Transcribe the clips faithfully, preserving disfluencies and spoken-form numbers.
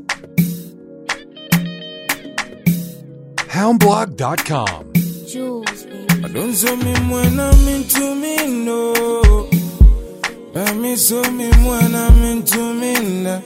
houndblog dot com. Jules, baby. I don't show me when I'm into me, no. I me show me when I'm into me, nah.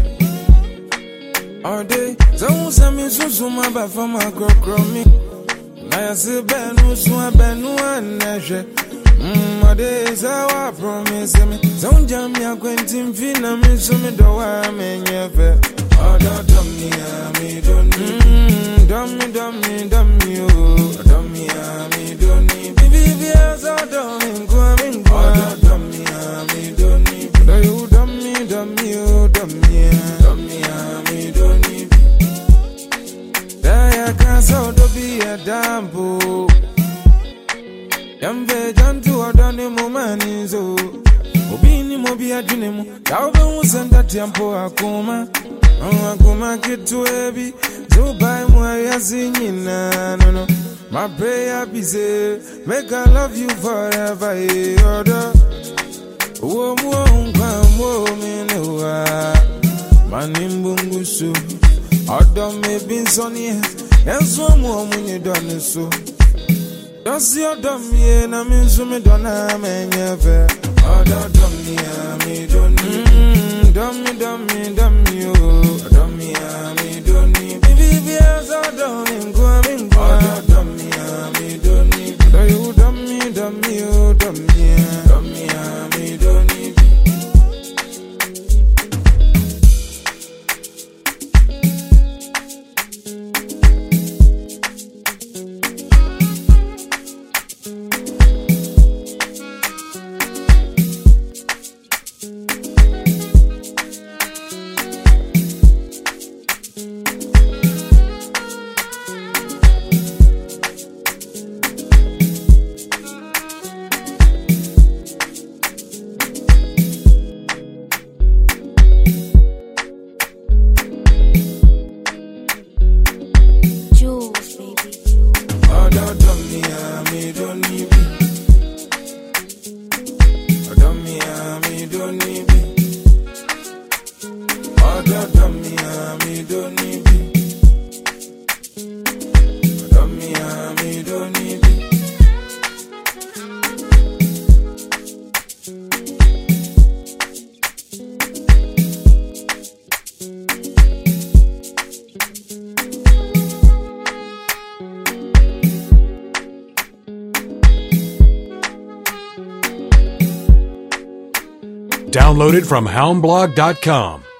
All day, so send me so so my back for my girl, girl me. Now I say benu so I benu anaje. Mm, all day so I promise me. So jam me acquainting fina me so me do I me never. Oh, don't do me, I me don't need. Don't me, don't me, don't me, oh, don't me, I me don't need. Baby, baby, so don't me, go, I mean, go. Oh, don't me, I me don't need. Do you don't me, don't me, oh, don't me, don't me, I me don't need. There I can't so to be a damn boo. Yam ve jantu odani mumani zo. Obini mobi adwinemu. Da obe usenda tiampo akuma. Akuma kitu ebi. Zubai muayasi nyina no no. My prayer be say, make I love you forever, eh, order. Uo muo unga muo minuwa. Manimbungusu. Odom me bin soni. Enso muo muni doni so. Does your dumb ye na min so me dona me never. Other dumb ye me don't need. Dummy, dummy, dummy, oh. Dummy, me don't need. Baby, as I don't go, I mean, go. Other dummy, me don't need. Do you dummy, dummy, oh, dummy, dummy, me don't need. Jules, baby. Oh, don't dummy, me don't need. Oh, dummy, me don't need. Oh, don't dummy, me don't need. Oh, dummy, me don't need. Download it from houndblog dot com.